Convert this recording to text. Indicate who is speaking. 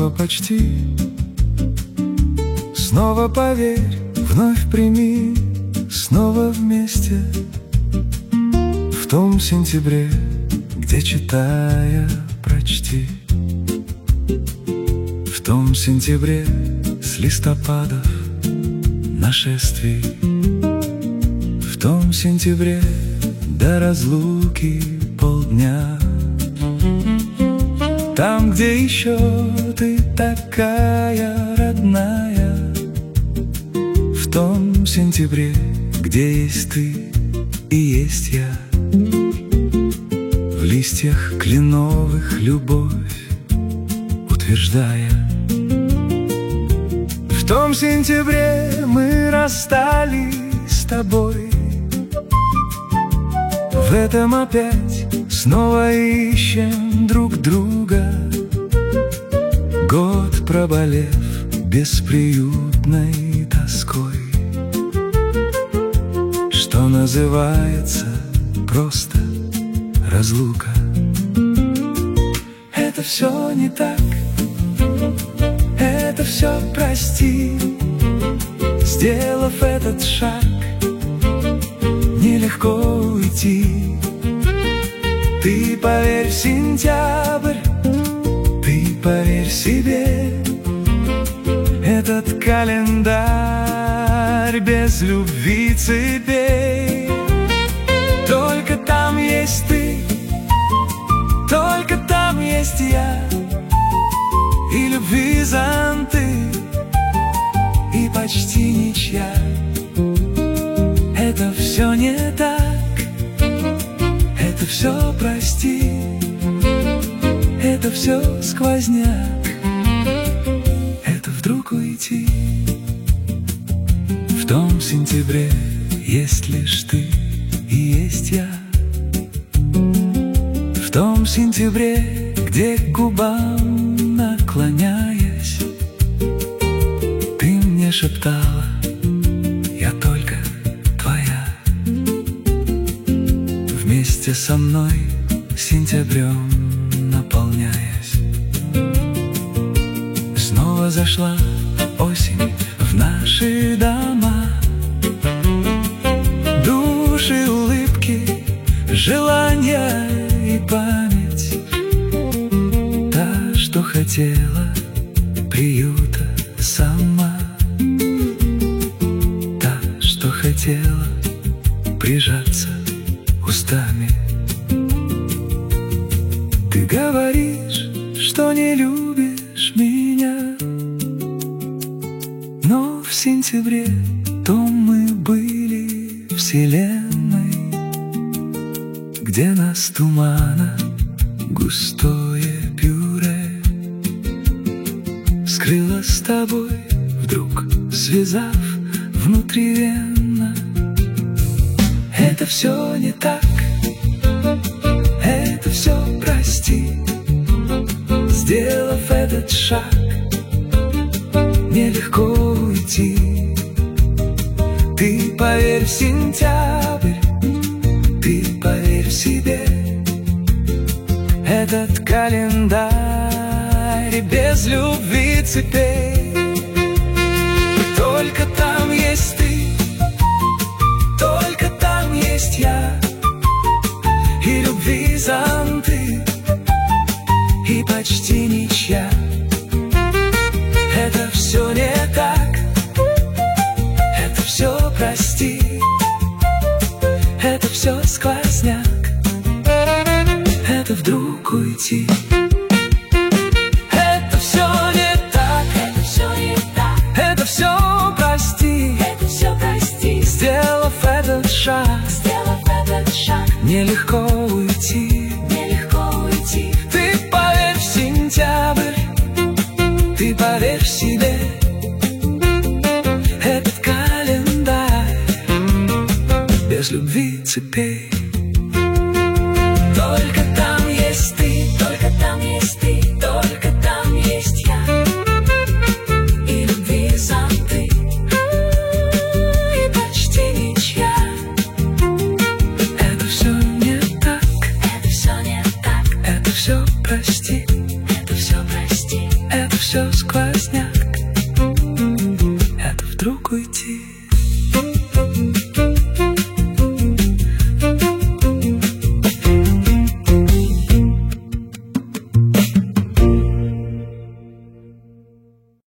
Speaker 1: снова почти. Снова поверь, вновь прими, снова вместе. В том сентябре, где, читая, прочти. В том сентябре с листопадов нашествий. В том сентябре до разлуки полдня. Там, где еще ты такая родная. В том сентябре, где есть ты и есть я. В листьях кленовых любовь утверждая. В том сентябре мы расстались с тобой. В этом опять снова ищем друг друга. Год проболев бесприютной тоской, что называется просто разлука. Это все не так, это все прости. Сделав этот шаг, нелегко уйти. Ты поверь в сентябрь, ты поверь себе. Этот календарь без любви цепей. Только там есть ты, только там есть я. И любви зонты, и почти ничья. Это все не так, это все прости. Это все сквозняк, это вдруг уйти. В том сентябре есть лишь ты и есть я. В том сентябре, где к губам наклоняясь, ты мне шептала: я только твоя. Вместе со мной сентябрем наполняясь. Снова зашла осень в наши дома. Души, улыбки, желания и память. Та, что хотела приюта сама. Та, что хотела прижаться устами. Ты говоришь, что не любишь меня, но в сентябре то мы были вселенной, где нас тумана густое пюре скрыло с тобой, вдруг связав внутривенно. Это все не так, это все прости. Сделав этот шаг, нелегко уйти. Ты поверь в сентябрь, ты поверь в себе. Этот календарь без любви цепей. Только там есть ты, только там есть я. И любви зонты, и почти ничья. Это все не так, это все прости. Это все сквозняк, это вдруг уйти. Это все не так, это все не так. Это все прости, это все прости. Сделав этот шаг, нелегко уйти, нелегко уйти. Ты поверь в сентябрь, ты поверь в себе. Этот календарь без любви цепей. Только там есть ты, только там есть ты, только там есть я. И любви зонты, и почти ничья. Это все не так, это все не так. Это все прости, это все прости. Это все сквозняк.